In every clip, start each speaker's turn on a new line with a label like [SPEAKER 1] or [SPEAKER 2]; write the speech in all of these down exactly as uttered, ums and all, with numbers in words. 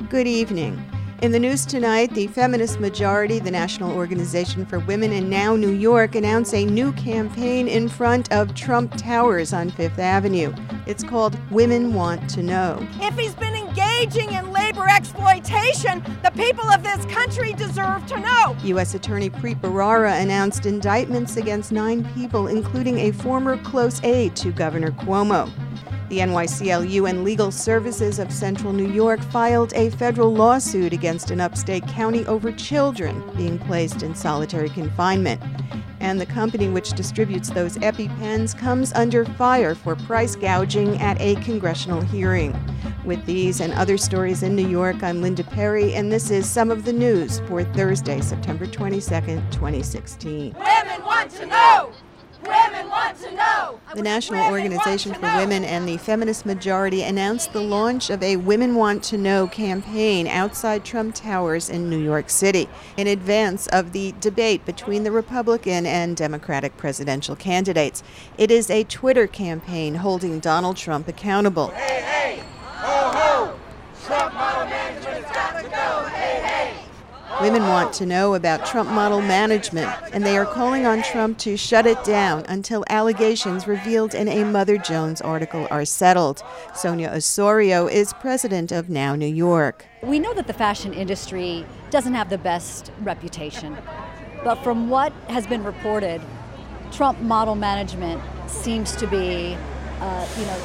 [SPEAKER 1] Good evening. In the news tonight, the Feminist Majority, the National Organization for Women in Now New York, announced a new campaign in front of Trump Towers on Fifth Avenue. It's called Women Want to Know.
[SPEAKER 2] If he's been engaging in labor exploitation, the people of this country deserve to know.
[SPEAKER 1] U S Attorney Preet Bharara announced indictments against nine people, including a former close aide to Governor Cuomo. The N Y C L U and Legal Services of Central New York filed a federal lawsuit against an upstate county over children being placed in solitary confinement. And the company which distributes those EpiPens comes under fire for price gouging at a congressional hearing. With these and other stories in New York, I'm Linda Perry, and this is Some of the News for Thursday, September twenty-second, twenty sixteen.
[SPEAKER 2] Women want to know! Women want to know!
[SPEAKER 1] The National Organization for Women and the Feminist Majority announced the launch of a Women Want to Know campaign outside Trump Towers in New York City in advance of the debate between the Republican and Democratic presidential candidates. It is a Twitter campaign holding Donald Trump accountable.
[SPEAKER 3] Hey, hey! Ho, ho! Trump model management has got to go! Hey, hey!
[SPEAKER 1] Women want to know about Trump model management, and they are calling on Trump to shut it down until allegations revealed in a Mother Jones article are settled. Sonia Osorio is president of Now New York.
[SPEAKER 4] We know that the fashion industry doesn't have the best reputation, but from what has been reported, Trump model management seems to be, uh, you know,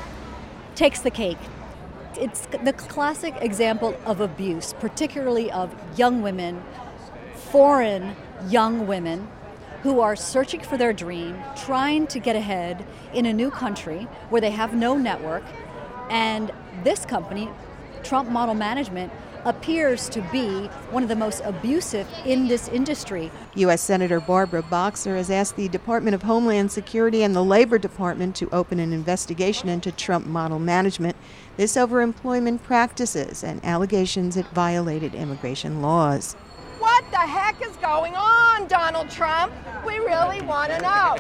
[SPEAKER 4] takes the cake. It's the classic example of abuse, particularly of young women, foreign young women who are searching for their dream, trying to get ahead in a new country where they have no network. And this company, Trump Model Management, appears to be one of the most abusive in this industry.
[SPEAKER 1] U S Senator Barbara Boxer has asked the Department of Homeland Security and the Labor Department to open an investigation into Trump model management, this over employment practices and allegations it violated immigration laws.
[SPEAKER 2] What the heck is going on, Donald Trump? We really want to know.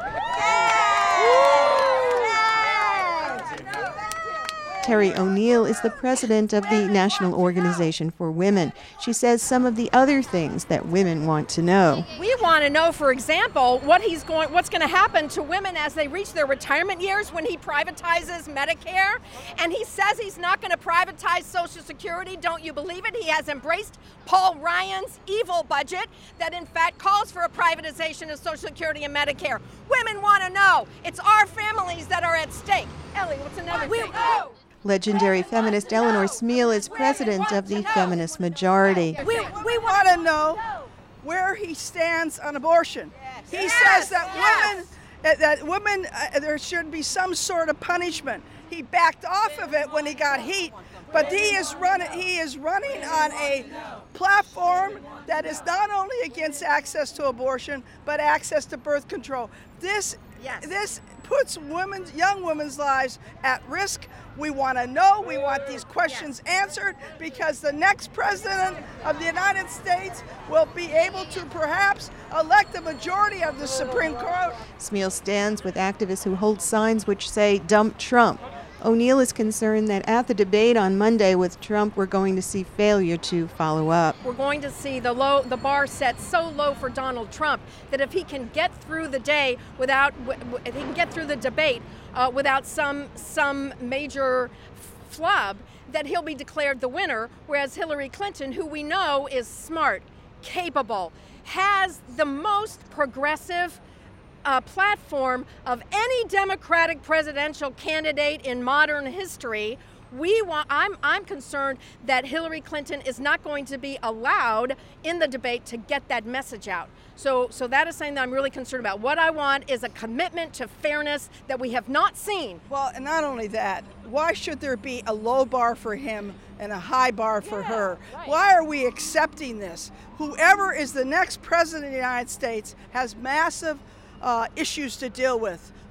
[SPEAKER 1] Terry O'Neill is the president of the National Organization for Women. She says some of the other things that women want to know.
[SPEAKER 2] We want to know, for example, what he's going, what's going to happen to women as they reach their retirement years when he privatizes Medicare. And he says he's not going to privatize Social Security. Don't you believe it? He has embraced Paul Ryan's evil budget that in fact calls for a privatization of Social Security and Medicare. Women want to know. It's our families that are at stake. Ellie, what's another thing? Oh.
[SPEAKER 1] Legendary feminist Eleanor Smeal is president of the Feminist Majority.
[SPEAKER 5] We, we want to know where he stands on abortion. He yes, says that yes. women, uh, that women, uh, there should be some sort of punishment. He backed off of it when he got heat, but he is running. He is running on a platform that is not only against access to abortion, but access to birth control. This, yes. this puts women's, young women's lives at risk. We want to know, we want these questions answered, because the next president of the United States will be able to perhaps elect a majority of the Supreme Court.
[SPEAKER 1] Smeal stands with activists who hold signs which say, "Dump Trump." O'Neill is concerned that at the debate on Monday with Trump, we're going to see failure to follow up.
[SPEAKER 2] We're going to see the low, the bar set so low for Donald Trump that if he can get through the day without, if he can get through the debate uh, without some some major flub, that he'll be declared the winner. Whereas Hillary Clinton, who we know is smart, capable, has the most progressive Uh, platform of any Democratic presidential candidate in modern history. We want. I'm. I'm concerned that Hillary Clinton is not going to be allowed in the debate to get that message out. So, so that is something that I'm really concerned about. What I want is a commitment to fairness that we have not seen.
[SPEAKER 5] Well, and not only that, why should there be a low bar for him and a high bar for
[SPEAKER 2] yeah,
[SPEAKER 5] her?
[SPEAKER 2] Right.
[SPEAKER 5] Why are we accepting this? Whoever is the next president of the United States has massive Uh, issues to deal with.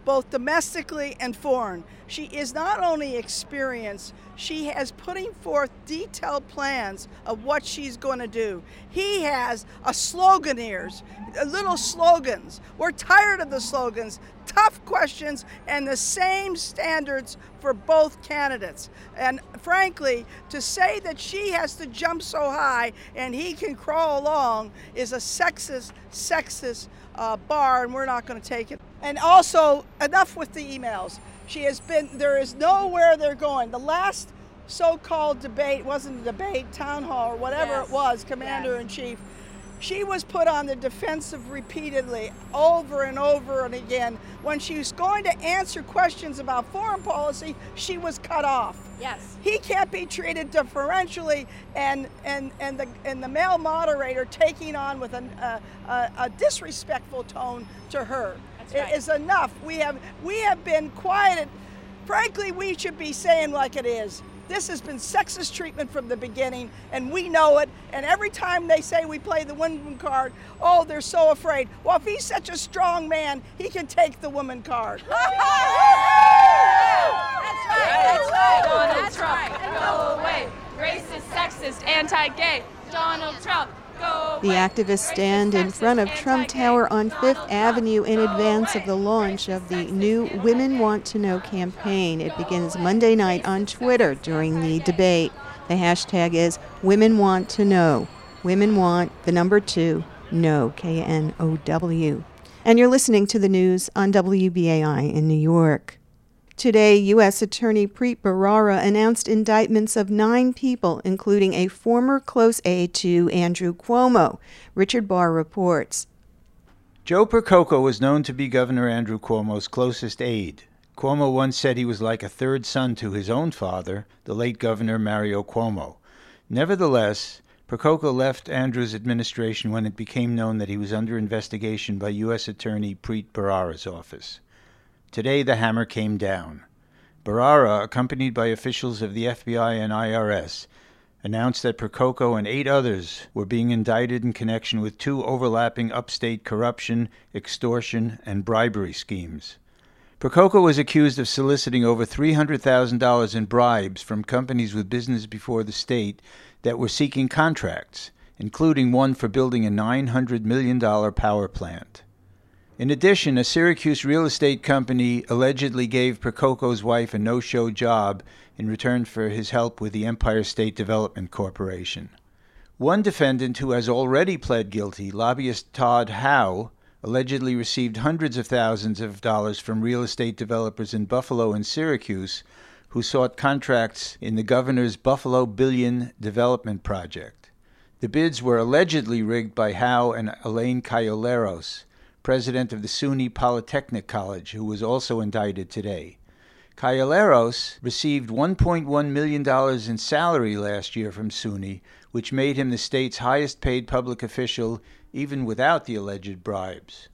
[SPEAKER 5] both domestically and foreign. She is not only experienced, she has putting forth detailed plans of what she's going to do. He has a sloganeers, little slogans. We're tired of the slogans, tough questions, and the same standards for both candidates. And frankly, to say that she has to jump so high and he can crawl along is a sexist, sexist uh, bar, and we're not going to take it. And also, enough with the emails. She has been, there is nowhere they're going. The last so-called debate wasn't a debate, town hall or whatever yes. it was, commander-in-chief. Yes. She was put on the defensive repeatedly, over and over and again. When she was going to answer questions about foreign policy, she was cut off.
[SPEAKER 2] Yes.
[SPEAKER 5] He can't be treated differentially, and and and the and the male moderator taking on with an, uh, a, a disrespectful tone to her.
[SPEAKER 2] That's right.
[SPEAKER 5] It is enough. We have we have been quieted. Frankly, we should be saying like it is. This has been sexist treatment from the beginning, and we know it. And every time they say we play the woman card, oh, they're so afraid. Well, if he's such a strong man, he can take the woman card.
[SPEAKER 2] That's right. That's right.
[SPEAKER 6] Donald
[SPEAKER 2] That's
[SPEAKER 6] Trump,
[SPEAKER 2] right.
[SPEAKER 6] go away. Racist, sexist, anti-gay. Donald Trump.
[SPEAKER 1] The activists stand in front of Trump Tower on Fifth Avenue in advance of the launch of the new Women Want to Know campaign. It begins Monday night on Twitter during the debate. The hashtag is Women Want to Know. Women want the number two, know, K N O W. And you're listening to the news on W B A I in New York. Today, U S Attorney Preet Bharara announced indictments of nine people, including a former close aide to Andrew Cuomo. Richard Barr reports.
[SPEAKER 7] Joe Percoco was known to be Governor Andrew Cuomo's closest aide. Cuomo once said he was like a third son to his own father, the late Governor Mario Cuomo. Nevertheless, Percoco left Andrew's administration when it became known that he was under investigation by U S Attorney Preet Bharara's office. Today, the hammer came down. Bharara, accompanied by officials of the F B I and I R S, announced that Percoco and eight others were being indicted in connection with two overlapping upstate corruption, extortion, and bribery schemes. Percoco was accused of soliciting over three hundred thousand dollars in bribes from companies with business before the state that were seeking contracts, including one for building a nine hundred million dollars power plant. In addition, a Syracuse real estate company allegedly gave Percoco's wife a no-show job in return for his help with the Empire State Development Corporation. One defendant who has already pled guilty, lobbyist Todd Howe, allegedly received hundreds of thousands of dollars from real estate developers in Buffalo and Syracuse who sought contracts in the governor's Buffalo Billion Development Project. The bids were allegedly rigged by Howe and Elaine Cayoleros, president of the SUNY Polytechnic College, who was also indicted today. Cayoleros received one point one million dollars in salary last year from SUNY, which made him the state's highest-paid public official even without the alleged bribes.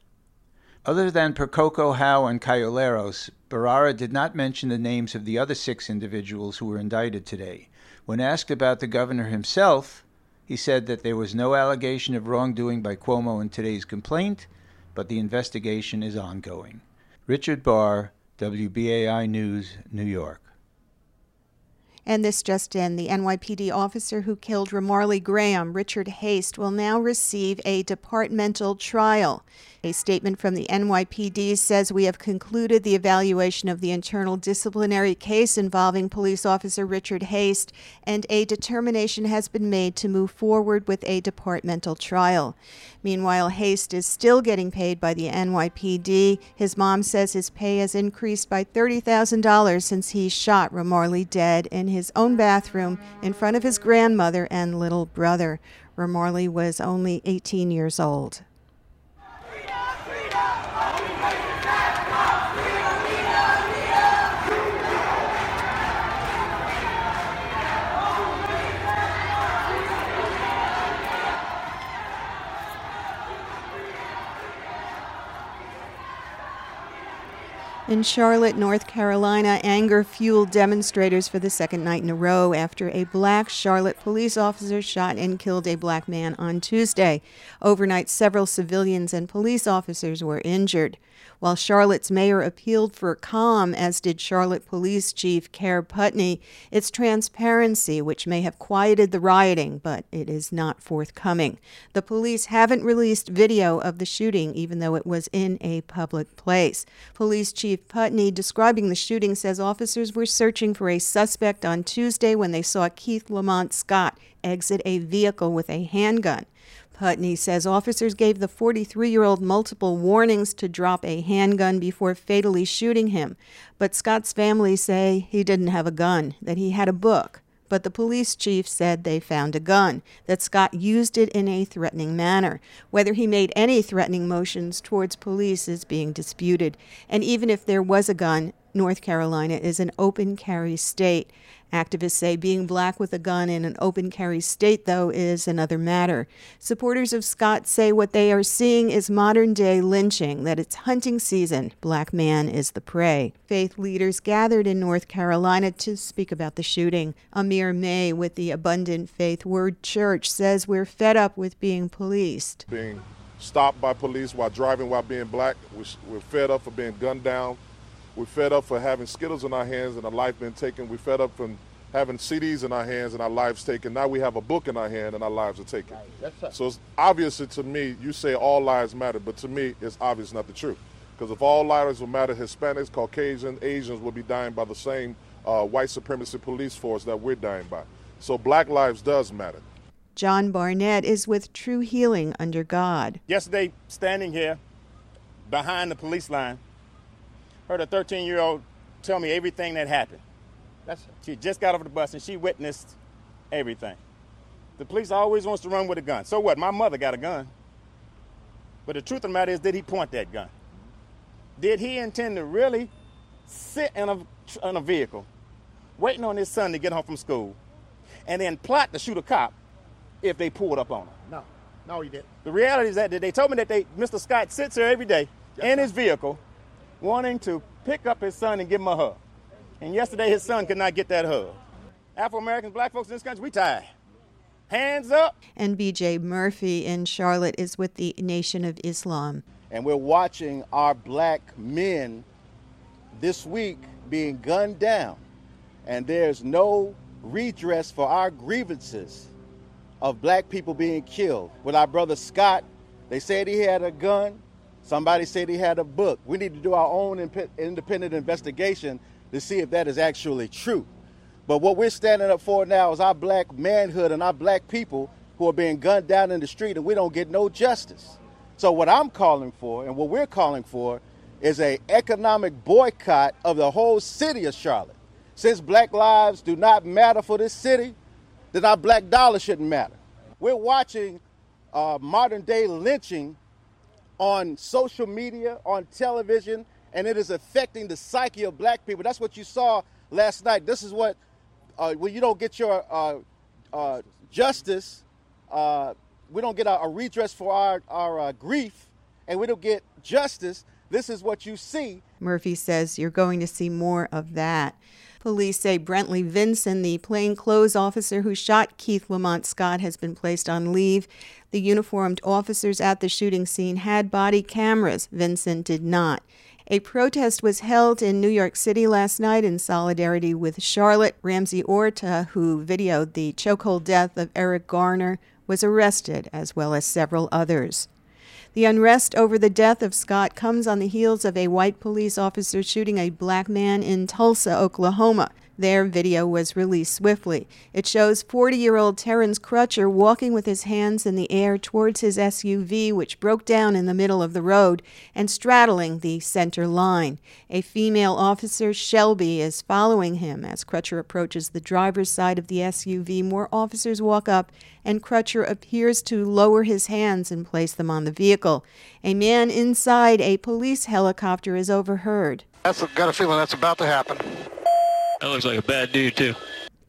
[SPEAKER 7] Other than Percoco, Howe, and Cayoleros, Bharara did not mention the names of the other six individuals who were indicted today. When asked about the governor himself, he said that there was no allegation of wrongdoing by Cuomo in today's complaint, but the investigation is ongoing. Richard Barr, W B A I News, New York.
[SPEAKER 1] And this just in, the N Y P D officer who killed Ramarley Graham, Richard Haste, will now receive a departmental trial. A statement from the N Y P D says we have concluded the evaluation of the internal disciplinary case involving police officer Richard Haste, and a determination has been made to move forward with a departmental trial. Meanwhile, Haste is still getting paid by the N Y P D. His mom says his pay has increased by thirty thousand dollars since he shot Ramarley dead in his own bathroom in front of his grandmother and little brother. Ramarley was only eighteen years old. In Charlotte, North Carolina, anger fueled demonstrators for the second night in a row after a black Charlotte police officer shot and killed a black man on Tuesday. Overnight, several civilians and police officers were injured. While Charlotte's mayor appealed for calm, as did Charlotte Police Chief Care Putney, it's transparency which may have quieted the rioting, but it is not forthcoming. The police haven't released video of the shooting, even though it was in a public place. Police Chief Putney, describing the shooting, says officers were searching for a suspect on Tuesday when they saw Keith Lamont Scott exit a vehicle with a handgun. Putney says officers gave the forty-three-year-old multiple warnings to drop a handgun before fatally shooting him. But Scott's family say he didn't have a gun, that he had a book. But the police chief said they found a gun, that Scott used it in a threatening manner. Whether he made any threatening motions towards police is being disputed. And even if there was a gun, North Carolina is an open carry state. Activists say being black with a gun in an open carry state, though, is another matter. Supporters of Scott say what they are seeing is modern-day lynching, that it's hunting season. Black man is the prey. Faith leaders gathered in North Carolina to speak about the shooting. Amir May with the Abundant Faith Word Church says we're fed up with being policed.
[SPEAKER 8] Being stopped by police while driving while being black, we're fed up for being gunned down. We're fed up for having Skittles in our hands and a life being taken. We're fed up from having C Ds in our hands and our lives taken. Now we have a book in our hand and our lives are taken. So it's obvious to me, you say all lives matter, but to me, it's obvious not the truth. Because if all lives would matter, Hispanics, Caucasians, Asians would be dying by the same uh, white supremacy police force that we're dying by. So black lives does matter.
[SPEAKER 1] John Barnett is with True Healing Under God.
[SPEAKER 9] Yesterday, standing here behind the police line, heard a thirteen-year-old tell me everything that happened. That's she just got off the bus and she witnessed everything. The police always wants to run with a gun. So what? My mother got a gun. But the truth of the matter is, did he point that gun? Did he intend to really sit in a, in a vehicle, waiting on his son to get home from school, and then plot to shoot a cop if they pulled up on him?
[SPEAKER 10] No, no, he didn't.
[SPEAKER 9] The reality is that they told me that they, Mister Scott sits here every day yes, in his vehicle, wanting to pick up his son and give him a hug. And yesterday his son could not get that hug. Afro-Americans, black folks in this country, we tired. Hands up.
[SPEAKER 1] And B J Murphy in Charlotte is with the Nation of Islam.
[SPEAKER 10] And we're watching our black men this week being gunned down. And there's no redress for our grievances of black people being killed. With our brother Scott, they said he had a gun. Somebody said he had a book. We need to do our own independent investigation to see if that is actually true. But what we're standing up for now is our black manhood and our black people who are being gunned down in the street, and we don't get no justice. So what I'm calling for and what we're calling for is an economic boycott of the whole city of Charlotte. Since black lives do not matter for this city, then our black dollar shouldn't matter. We're watching uh, modern day lynching on social media, on television, and it is affecting the psyche of black people. That's what you saw last night. This is what, uh, when you don't get your uh, uh, justice, uh, we don't get a, a redress for our, our uh, grief, and we don't get justice, this is what you see.
[SPEAKER 1] Murphy says you're going to see more of that. Police say Brentley Vinson, the plainclothes officer who shot Keith Lamont Scott, has been placed on leave. The uniformed officers at the shooting scene had body cameras. Vinson did not. A protest was held in New York City last night in solidarity with Charlotte. Ramsey Orta, who videoed the chokehold death of Eric Garner, was arrested, as well as several others. The unrest over the death of Scott comes on the heels of a white police officer shooting a black man in Tulsa, Oklahoma. Their video was released swiftly. It shows forty-year-old Terrence Crutcher walking with his hands in the air towards his S U V, which broke down in the middle of the road, and straddling the center line. A female officer, Shelby, is following him. As Crutcher approaches the driver's side of the S U V, more officers walk up, and Crutcher appears to lower his hands and place them on the vehicle. A man inside a police helicopter is overheard.
[SPEAKER 11] I've got a feeling that's about to happen.
[SPEAKER 12] That looks like a bad dude, too.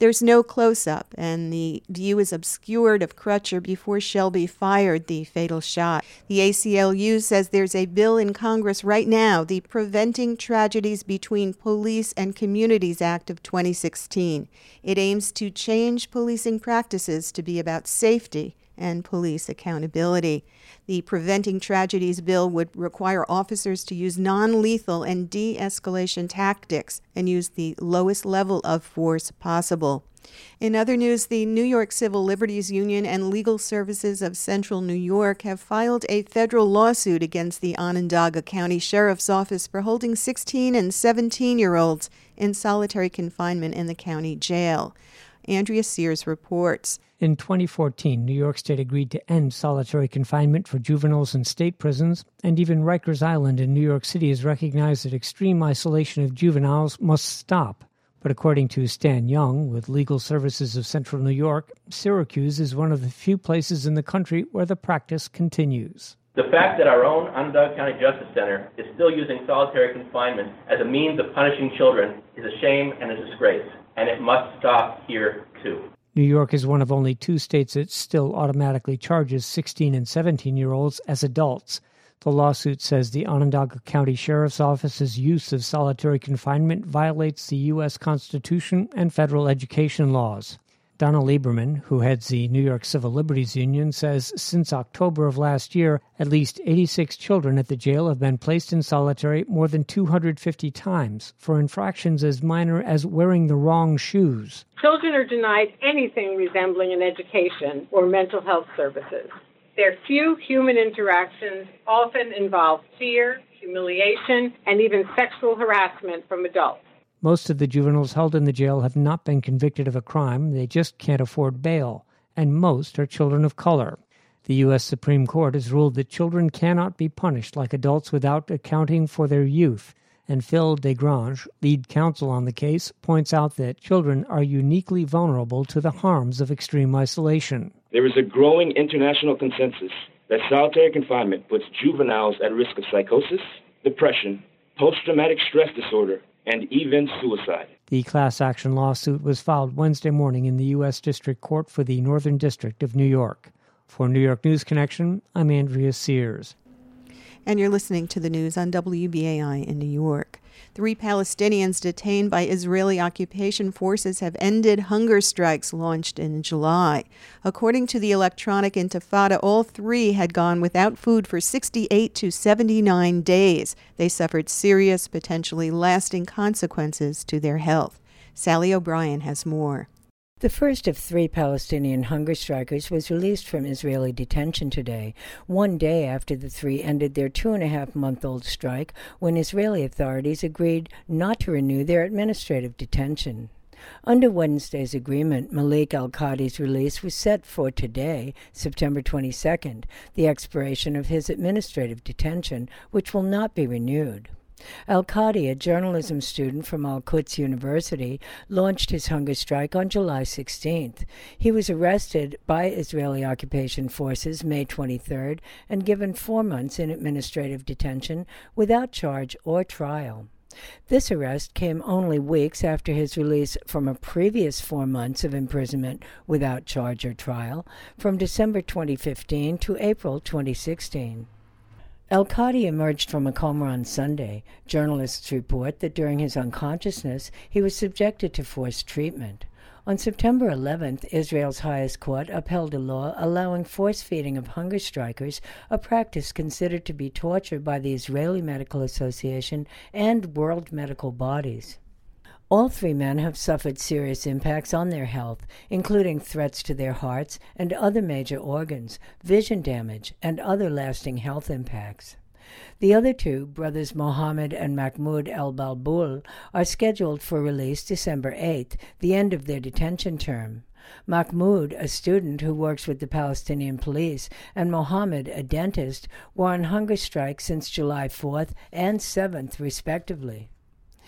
[SPEAKER 1] There's no close-up, and the view is obscured of Crutcher before Shelby fired the fatal shot. The A C L U says there's a bill in Congress right now, the Preventing Tragedies Between Police and Communities Act of twenty sixteen. It aims to change policing practices to be about safety and police accountability. The Preventing Tragedies bill would require officers to use non-lethal and de-escalation tactics and use the lowest level of force possible. In other news, the New York Civil Liberties Union and Legal Services of Central New York have filed a federal lawsuit against the Onondaga County Sheriff's Office for holding sixteen and seventeen-year-olds in solitary confinement in the county jail. Andrea Sears reports.
[SPEAKER 11] In twenty fourteen, New York State agreed to end solitary confinement for juveniles in state prisons, and even Rikers Island in New York City has recognized that extreme isolation of juveniles must stop. But according to Stan Young, with Legal Services of Central New York, Syracuse is one of the few places in the country where the practice continues.
[SPEAKER 12] The fact that our own Onondaga County Justice Center is still using solitary confinement as a means of punishing children is a shame and a disgrace, and it must stop here, too.
[SPEAKER 11] New York is one of only two states that still automatically charges sixteen and seventeen-year-olds as adults. The lawsuit says the Onondaga County Sheriff's Office's use of solitary confinement violates the U S Constitution and federal education laws. Donna Lieberman, who heads the New York Civil Liberties Union, says since October of last year, at least eighty-six children at the jail have been placed in solitary more than two hundred fifty times for infractions as minor as wearing the wrong shoes.
[SPEAKER 13] Children are denied anything resembling an education or mental health services. Their few human interactions often involve fear, humiliation, and even sexual harassment from adults.
[SPEAKER 11] Most of the juveniles held in the jail have not been convicted of a crime, they just can't afford bail, and most are children of color. The U S Supreme Court has ruled that children cannot be punished like adults without accounting for their youth, and Phil Desgrange, lead counsel on the case, points out that children are uniquely vulnerable to the harms of extreme isolation.
[SPEAKER 14] There is a growing international consensus that solitary confinement puts juveniles at risk of psychosis, depression, post-traumatic stress disorder, and even suicide.
[SPEAKER 11] The class action lawsuit was filed Wednesday morning in the U S District Court for the Northern District of New York. For New York News Connection, I'm Andrea Sears.
[SPEAKER 1] And you're listening to the news on W B A I in New York. Three Palestinians detained by Israeli occupation forces have ended hunger strikes launched in July. According to the Electronic Intifada, all three had gone without food for sixty-eight to seventy-nine days. They suffered serious, potentially lasting consequences to their health. Sally O'Brien has more.
[SPEAKER 15] The first of three Palestinian hunger strikers was released from Israeli detention today, one day after the three ended their two-and-a-half-month-old strike when Israeli authorities agreed not to renew their administrative detention. Under Wednesday's agreement, Malik al-Qadi's release was set for today, September twenty-second, the expiration of his administrative detention, which will not be renewed. Al-Qadi, a journalism student from Al-Quds University, launched his hunger strike on July sixteenth. He was arrested by Israeli occupation forces May twenty-third and given four months in administrative detention without charge or trial. This arrest came only weeks after his release from a previous four months of imprisonment without charge or trial, from December twenty fifteen to April twenty sixteen. Al-Qadi emerged from a coma on Sunday. Journalists report that during his unconsciousness, he was subjected to forced treatment. On September eleventh, Israel's highest court upheld a law allowing force-feeding of hunger strikers, a practice considered to be torture by the Israeli Medical Association and world medical bodies. All three men have suffered serious impacts on their health, including threats to their hearts and other major organs, vision damage, and other lasting health impacts. The other two, brothers Mohammed and Mahmoud El-Balboul, are scheduled for release December eighth, the end of their detention term. Mahmoud, a student who works with the Palestinian police, and Mohammed, a dentist, were on hunger strike since July fourth and seventh, respectively.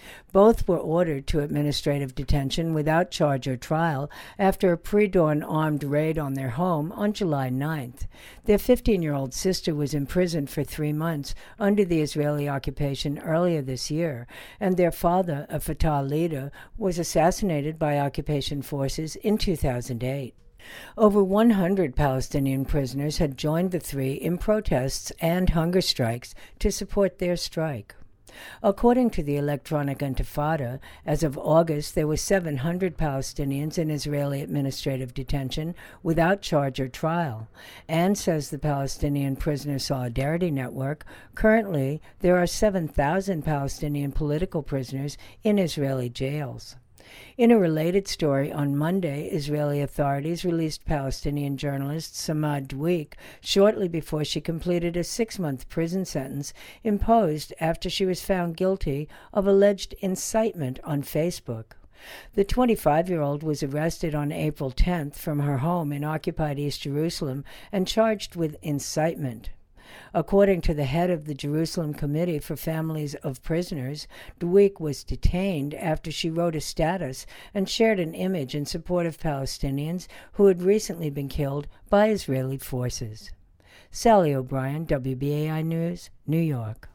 [SPEAKER 15] Both were ordered to administrative detention without charge or trial after a pre-dawn armed raid on their home on July ninth. Their fifteen-year-old sister was imprisoned for three months under the Israeli occupation earlier this year, and their father, a Fatah leader, was assassinated by occupation forces in two thousand eight. Over one hundred Palestinian prisoners had joined the three in protests and hunger strikes to support their strike. According to the Electronic Intifada, as of August, there were seven hundred Palestinians in Israeli administrative detention without charge or trial. And, says the Palestinian Prisoner Solidarity Network, currently there are seven thousand Palestinian political prisoners in Israeli jails. In a related story, on Monday, Israeli authorities released Palestinian journalist Samad Dweik shortly before she completed a six-month prison sentence imposed after she was found guilty of alleged incitement on Facebook. The twenty-five-year-old was arrested on April tenth from her home in occupied East Jerusalem and charged with incitement. According to the head of the Jerusalem Committee for Families of Prisoners, Dweik was detained after she wrote a status and shared an image in support of Palestinians who had recently been killed by Israeli forces. Sally O'Brien, W B A I News, New York.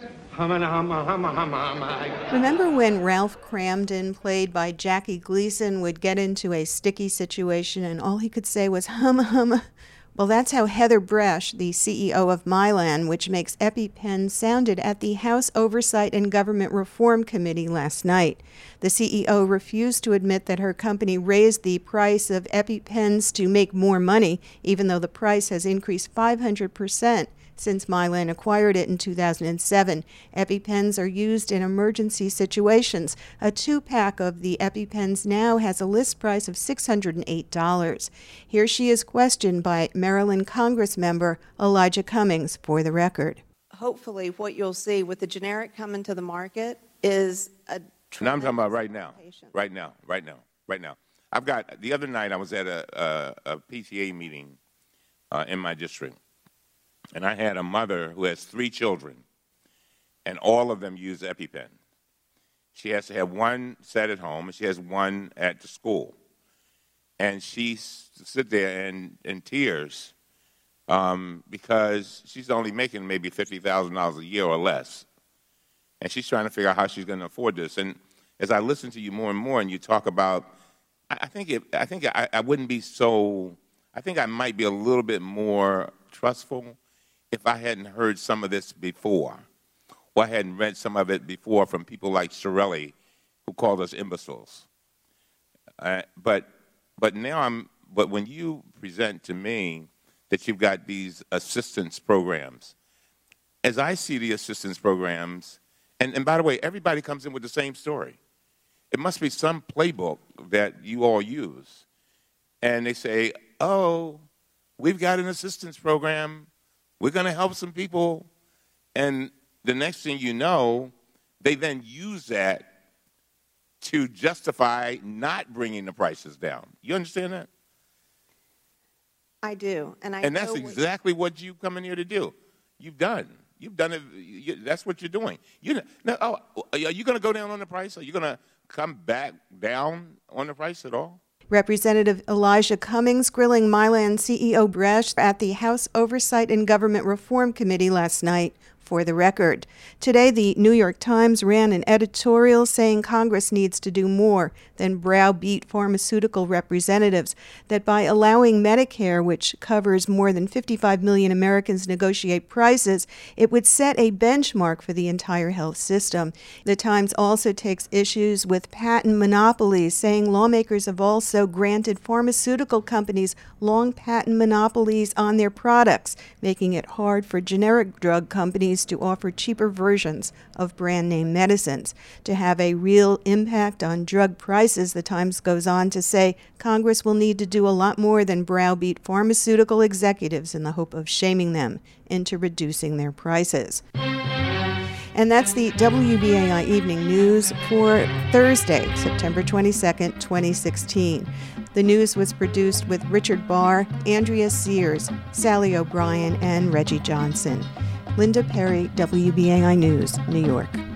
[SPEAKER 1] Remember when Ralph Cramden, played by Jackie Gleason, would get into a sticky situation and all he could say was hum hum? Well, that's how Heather Bresch, the C E O of Mylan, which makes EpiPen, sounded at the House Oversight and Government Reform Committee last night. The C E O refused to admit that her company raised the price of EpiPens to make more money, even though the price has increased five hundred percent. Since Mylan acquired it in two thousand seven. EpiPens are used in emergency situations. A two-pack of the EpiPens now has a list price of six hundred eight dollars. Here she is questioned by Maryland Congress member Elijah Cummings for the record.
[SPEAKER 16] Hopefully what you'll see with the generic coming to the market is a
[SPEAKER 17] Now I'm talking about right now, right now, right now, right now. I've got, the other night I was at a, a, a P T A meeting uh, in my district. And I had a mother who has three children, and all of them use EpiPen. She has to have one set at home, and she has one at the school. And she sit there in, in tears um, because she's only making maybe fifty thousand dollars a year or less. And she's trying to figure out how she's going to afford this. And as I listen to you more and more, and you talk about, I, I think, it, I, think I, I wouldn't be so, I think I might be a little bit more trustful if I hadn't heard some of this before, or I hadn't read some of it before from people like Shirelli, who called us imbeciles. Uh, but, but now I'm, but when you present to me that you've got these assistance programs, as I see the assistance programs, and, and by the way, everybody comes in with the same story. It must be some playbook that you all use. And they say, oh, we've got an assistance program. We're going to help some people, and the next thing you know, they then use that to justify not bringing the prices down. You understand that?
[SPEAKER 16] I do, and I.
[SPEAKER 17] And that's
[SPEAKER 16] know
[SPEAKER 17] exactly what you come in here to do. You've done. You've done it. You, that's what you're doing. You now, oh, are you going to go down on the price? Are you going to come back down on the price at all?
[SPEAKER 1] Representative Elijah Cummings grilling Mylan C E O Bresch at the House Oversight and Government Reform Committee last night. For the record, today the New York Times ran an editorial saying Congress needs to do more than browbeat pharmaceutical representatives, that by allowing Medicare, which covers more than fifty-five million Americans, negotiate prices, it would set a benchmark for the entire health system. The Times also takes issues with patent monopolies, saying lawmakers have also granted pharmaceutical companies long patent monopolies on their products, making it hard for generic drug companies to offer cheaper versions of brand-name medicines. To have a real impact on drug prices, the Times goes on to say Congress will need to do a lot more than browbeat pharmaceutical executives in the hope of shaming them into reducing their prices. And that's the W B A I Evening News for Thursday, September twenty-second, twenty sixteen. The news was produced with Richard Barr, Andrea Sears, Sally O'Brien, and Reggie Johnson. Linda Perry, W B A I News, New York.